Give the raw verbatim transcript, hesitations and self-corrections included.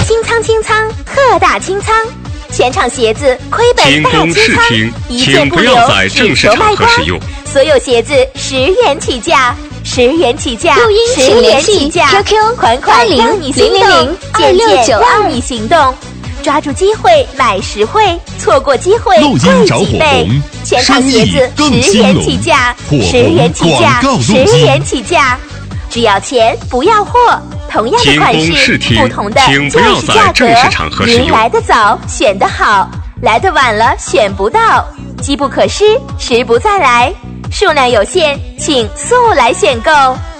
清仓清仓，特大清仓！全场鞋子亏本大清仓，一件不留，只求卖光。所有鞋子十元起价，十元起价， 录音十元起价 ，Q Q 款款让你心动，件件让你行动。抓住机会买实惠，错过机会贵几倍。全场鞋子十元起价，十元起价，十元起价。只要钱不要货，同样的款式，不同的就是价格。您来得早，选得好；来得晚了，选不到。机不可失，时不再来。数量有限，请速来选购。